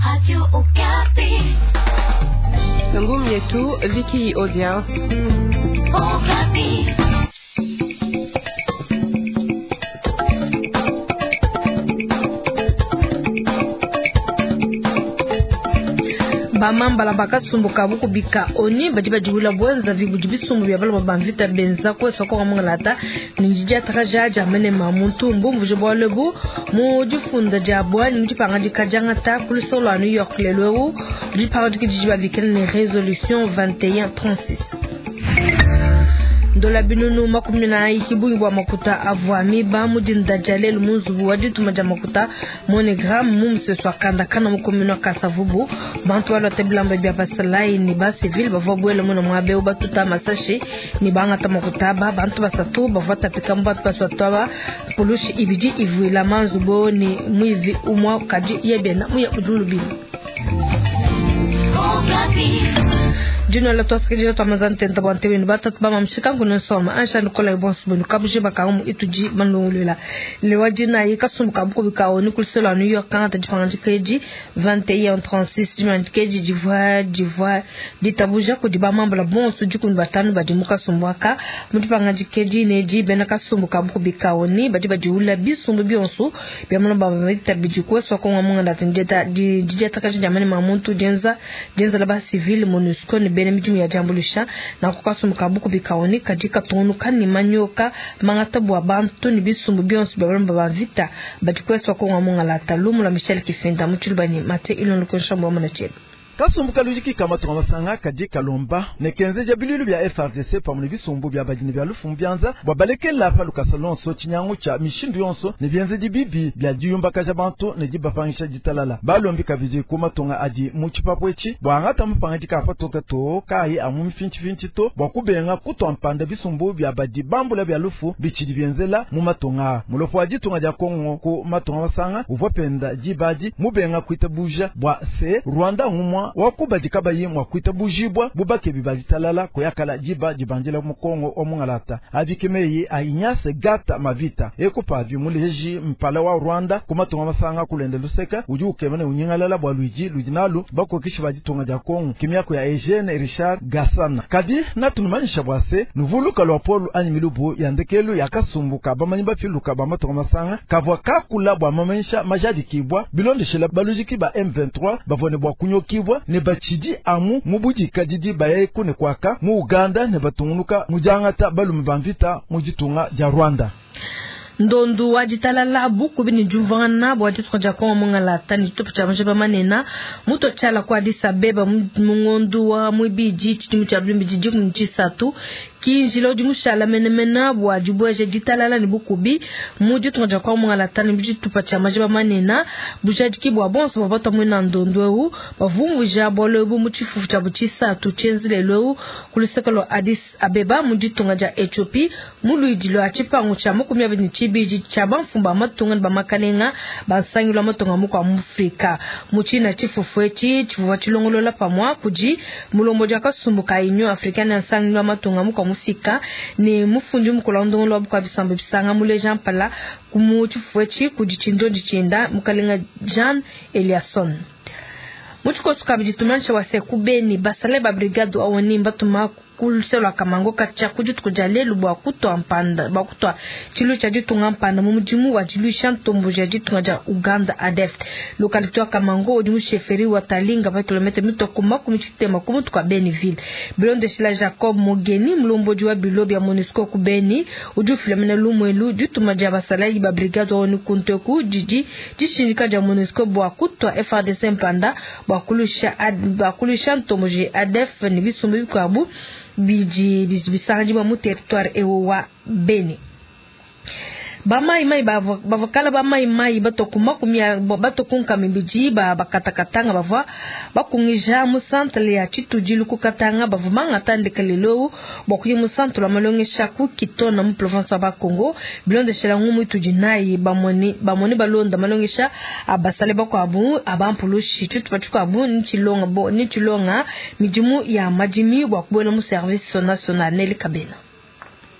Radio Okapi. Ngumi yetu Vicky Odia. Okapi. Bamamba la baka sumbuka buku bika oni bajiba jiwila bwenza vibujibi sumbu ya bala mabamvita benza kwa soko wa mngalata ninjija takaja jamene mamuntu mbumbu jibwa lebu mujifunda jabwa ninjipanga jikajanga ta kulisolo a New York lelo jipanga jijiba bikene résolution 2136 dola binunu makumina ikibu wa makuta avwami ba mujinda jalel munzubu wajitu maja makuta monogram mumse swakanda kana mukumina kasavubu bantu wala teblamba bya basalai ni ba civil bavobwele muna mwabe ubatuta masashi ni banga tamakuta ba bantu basatu bavata pikamba basatwa polushi ibiji ivuila manzubo ni mwivi umwa kaji yebena muya ujulubini Jino la toska jino tamazan tenta bante winu batat ba mamshika kuno soma ansha nikola ibon subunu kabuje bakamu ituji manlungulila lewajina yikasum kabuko bikawo nikulselo a New York kan tajifanga keji 2136 jimand keji jivoire ditabuja ko diba mamba la bon sujukun batanu badimuka sumbwaka mutipanga keji neji benaka sumbu kabuko bikawo ni badiba jiula bisumbu bionsu byamana bamita bijiko so ko ngamunga ndatinjeta dijeta kaji jamani mamuntu jenza la ba civil MONUSCO ni benemijimu ya jambulisha na kukasumuka buku bikaoni kadika tonuka ni manyoka mangatabu wa bantu ni bisumbu bionsu babaramba bavita batikweswa kwa ngamunga la talumu la Michel Kifinda mchulubani mate ilo nukonshambu wa manachelu kasumbuka lujiki kama tunamasanga kadika lomba nekenze jabililu bya FRDC pamwe bisumbu bya bajini bya lufumbyanza babaleke la paluka salon so chinyangu cha mishindu yonso ne byenze dibibi bya jiyumba kaja bantu ne jibapangisha jitalala balombi kaviji kuma tonga adi muchipapwechi bwangata mupangika apatoka to kai amu finchi to bwakubenga kutwampanda bisumbu bya badi bambula bya lufu bichidi byenzela mu matonga mulofu aji tonga ja Kongo ku matonga wasanga uvopenda jibaji mubenga kuitabuja bwa se Rwanda ngumwa wakuba jikabayi mwakwita bujibwa bubake bibajitalala koyakala jiba jibanjela mu Kongo omungalata abikemeyi ainyase gata mavita ekopa bimuleji mpala wa Rwanda kumatonga masanga kulende luseka ujuke mane unyingalala bwa Lujinalu bako kishi bajitonga ja Kongo kimyako ya Eugene Richard Gasana kadi natunumanisha bwase nuvuluka lwa Paul anyimilubu yandekelu yakasumbuka bamanyiba filuka bamatonga masanga kavwa kakula bwa mamanisha majadi kibwa bilondeshela balujiki ba M23 bavone bwa kunyokibwa ne bachidi amu mubuji kadidi baye kune kwaka mu Uganda ne batungunuka mujangata balumu bamvita mujitunga ja Rwanda ndondu wajitalala buku bini juvana bwati twaja kwa mungala tani tupu cha mjeba manena muto chala kwa Addis Abeba mungondu wa mwibiji chimu cha blimbi kunchisatu kinjilo jumushala menemena bwa jubweje jitalala ni buku bi muji twaja kwa mungala tani biji tupa cha mjeba manena bujaji kibwa bonso babata mwena ndondu wu bavumbu jabo lebu muchifu cha buchisatu chenzile lewu kulisekalo Addis Abeba muji tunga Ethiopia muluidilo achipa ngucha mukumya bini biji chaba mfumba matunga bamakanenga basangula matunga mu kwa Afrika muchina chifufwechi chifuwa chilongolola pamwa kuji mulombo jaka sumbuka inyo Afrikana sangula matunga mu kwa Afrika ni mufunju mukolondongolo kwa bisambe bisanga mule Jean Pala kumu chifufwechi kuji chindo jichinda mukalenga Jean Eliasson muchiko tukabijitumanisha wasekubeni basale ba brigade awoni mbatuma kulselo kamango kacha kujutu kujalelu bwa kutwa mpanda bakutwa chilu cha jitunga mpanda mumujimu wa jilu shantombo ja jitunga ja Uganda ADF lokality wa kamango odimu sheferi wa talinga pa kilometre mitoko makumi chitema kumutu kwa Beniville bilonde shila Jacob Mogeni mlomboji wa bilobi ya MONUSCO kubeni uju filamena lumwelu jutuma ja basalayi ba brigade wa kunteku jishindika ja MONUSCO bwa kutwa FRDC mpanda bakulusha ntombo ja ADF ni bisumbu bikabu bisangji ba mu territoire ewa Beni bamai bavakala bamai batokuma kumya batokunka mbiji bakatakatanga bava bakungija mu centre ya Chitujilu kukatanga bavumanga tandekalelo bokuyi mu centre la malonge shaku kitona mu province ba Congo bilonde shela ngumu tujinai bamoni balonda malonge sha abasale bako abu abampulushi tutupatuka abu nichilonga mijimu ya majimi bwa kubona mu service national neli kabena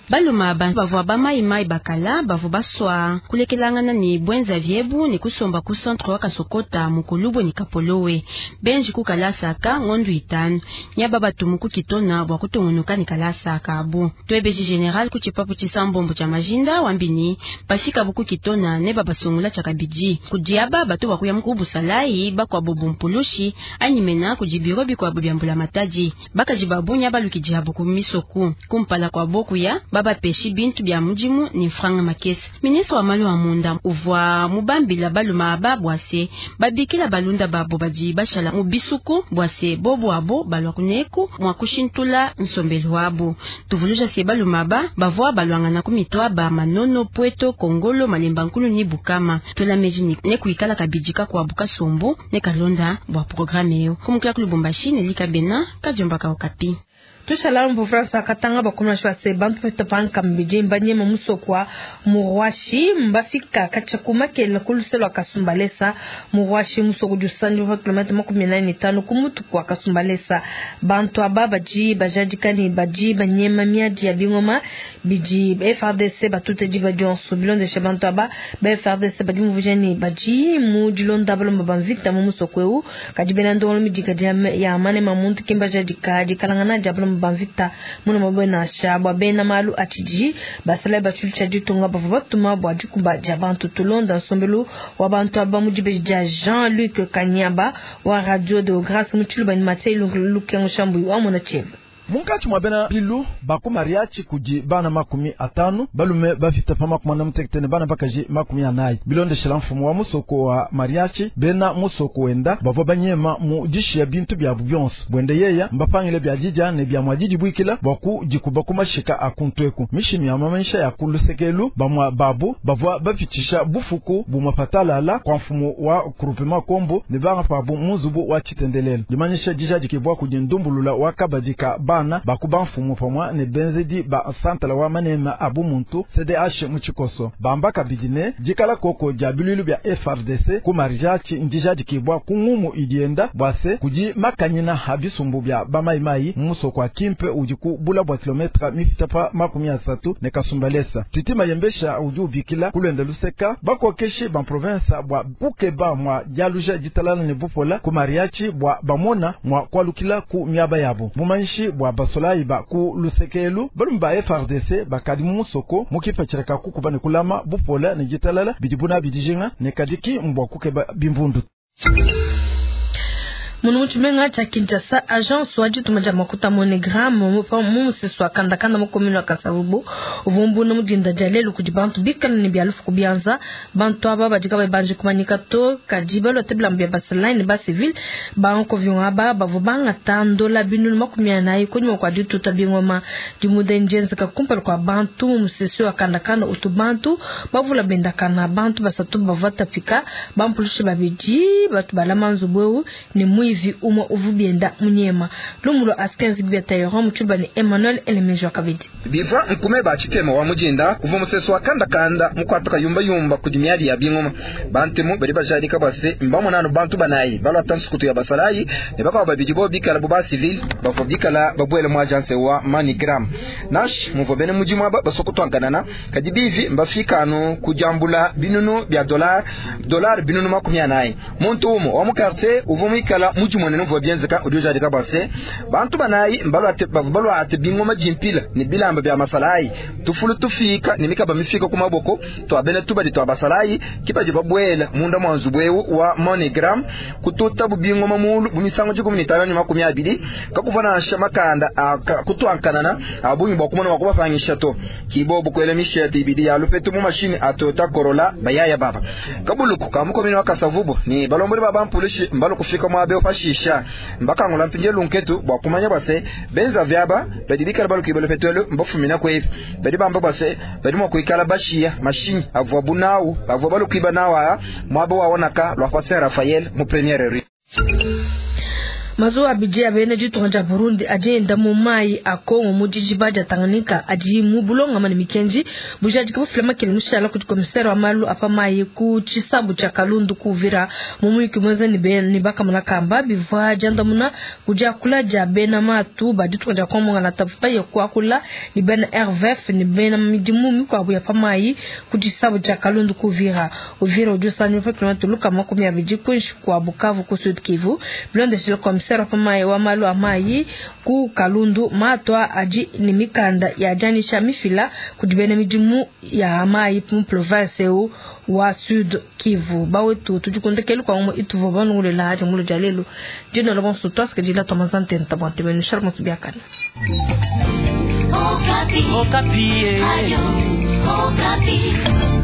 baluma bavua ba mai bakala bavu baswa kulekelangana ni bwenza vyebu ni kusomba ku centre wa Kasokota mukulubu ni Kapolowe benji ku kalasaka ngondu itanu nyaba batumuku kitona bwa kutongonuka ni kalasaka abu twebeji general ku chipapu chisambombo cha majinda wambini pashika buku kitona ne babasungula cha kabiji kudiaba batu bakuya mkubu salai bakwa bobu mpulushi anyimena kujibiro bikwa byambula mataji bakajibabunya balukijihabu ku misoku kumpala kwa boku ya baba peshi bintu bya mujimu ni franga makesi ministre wa malu wa munda uvwa mubambila baluma babwase babikila balunda babo baji bashala mubisuku bwase bobo abo balwa kuneku mwakushintula nsombelu wabo tuvuluja se baluma bavwa balwangana kumitwa ba manono pweto kongolo malemba nkulu ni bukama tula mejini ne kuikala kabijika kwa buka sombo ne kalonda bwa programme yo kumukla kulubumbashi ne likabena kajomba ka okapi Tushala mbu Fransa katanga bakuma shwase bantu petapan kambije mbanye mamusokwa muwashi mbafika kachakuma kele kuluselo akasumbalesa muwashi musoko jusandi wa kilometer 15 kumutu kwa kasumbalesa bantu ababaji bajadikani baji banyema miadi ya bingoma biji FRDC batute jiba jonso bilon de chabantu aba FRDC badi muvujani baji mujilon dablo mbamvita mumusokwe kadibena ndo mujika ya mane mamuntu kimbajadika dikalangana jablo banvita muna mabona shabwa bena malu atiji basala bachulcha ditunga bavatuma bwa dikumba jabantu tulonda sombelu wabantu abamujibe Jean-Luc Kanyaba wa radio de grâce mutulu bani matelu lukengo shambu wa mona chebe Munkati mwabena bilu baku mariachi kuji bana 50 balume bafita pa 10 bana bakaji 10 bilonde shilamfumu wa musoko wa mariachi bena musoko wenda bavo banyema mu dishi ya bintu bya byonse bwende yeya mbapangile bya jija ne bya mwajiji bwikila baku jikuba kumashika akuntweku mishimi ya mamensha ya kulusekelu bamwa babu bavo bafitisha bufuku bumapatalala kwa mfumu wa kurupema kombo ne banga pabu muzubu wa chitendelelo limanyisha jija jikibwa kujindumbulula wakabajika bana bakuba mfumu pamwa ne benzedi ba santala wa manema abu muntu CDH muchikoso bamba kabidine jikala koko jabilulu bya FRDC ku mariachi ndijaji kibwa kungumu idienda bwase kuji makanyina habisumbu bya bamaimai muso kwa kimpe ujiku bula bwa kilometra mifitapa 30 ne kasumbalesa titima yembesha ujubikila kulenda luseka bako keshi ba province bwa bukeba mwa jaluja jitalala ne bupola ku mariachi bwa bamona mwa kwalukila ku miaba yabo bumanshi bwa basolai ba ku lusekelu balumba FRDC bakadimu musoko mukipachiraka kukubane kulama bupola ne jitalala bidibuna bidijinga ne kadiki mbwa kukeba bimvundu Munuchimenga cha Kinshasa agence waji tumaja makuta monogram mumu swa kanda mukomino akasavubu uvumbu no mudinda jalelu kujibantu bikana ni byalufu kubianza bantu aba bajika banje kumanika to kadibalo teblambia baseline ba civil banko vyonaba bavubanga $10 binunu makumyana ikonyo kwa ditu tabingoma dimudenjenza ka kumpel kwa bantu musesio akanda utubantu bavula bendakana bantu basatu bavata fika bampulishi babiji batu balamanzu bwewu ni hivi uvubienda munyema lumulo askenzi biatayoro mchubani Emmanuel Elemejo kabidi biva nkumeba chitema wa mujinda kuva museso akanda mukwataka yumba kudimiadi ya bingoma bantemu bari bajadika base mbamo nano bantu banayi balwa tansikutu ya basalayi ne bakwa babijibo bikala buba civil bafo bikala babwele mu agence wa Manigram nash muvo bene mujimwa basokutu anganana kadibivi mbafika no kujambula binunu bya dollar binunu 10 muntu umo wa mu quartier uvumikala mujumone no vobienzeka odoja dika base bantu banayi mbalwa ate bingoma jimpila ni bilamba bya masalai tufulu tufika ni mikaba mifika ku maboko to abene tubadi to abasalayi kipaje babwela munda mwanzu bwewu wa Manigram kututa bubingoma mulu bumisango 15 ni 20 kakuvana shamakanda kutwankanana abunyi bakumana bakubafanyisha to kibobo kwele mishete ibidi ya lupetu mu machine atota Corolla bayaya baba kabuluku kamukomini wakasavubo ni balombole baba mpulishi mbalo kufika mwabe opashisha mbaka ngola mpinje lunketu bakumanya base benza vyaba badibika balo kibolo petolo mbofumina kwefi badibamba base badimo kuikala bashia machine avwa bunau avwa balo kiba nawa mwabo waonaka lwa Pasteur Raphael mu première rue mazo abije abene jitonja Burundi agenda mu mai akongo mujiji baja Tanganyika aji mubulonga mani mikenji bujaji ko flama kile mushala ku komisero amalu apa mai ku chisabu cha Kalundu kuvira mumwiki mwenza ni baka mulakamba biva janda muna kuja kula ja bena matu baditonja kwa munga na tafuta ya kwa kula ni bena RVF ni bena mijimu kwa buya pa mai ku chisabu cha Kalundu kuvira uvira ujusa nyofa kilometri luka makumi abiji kunshi kwa Bukavu ku Sud Kivu blonde shilo komisero pa mai wa malu amai ku Kalundu matwa aji ni mikanda ya jani shamifila kudibene mijimu ya amai mu province wa Sud Kivu bawetu tujukundekelu kwa umo itu vobanu le la haja mulu jalelu jino lobon sutos ke jila tomazante ntabante menu sharmo subiakana Okapi. Okapi. Ayo, Okapi.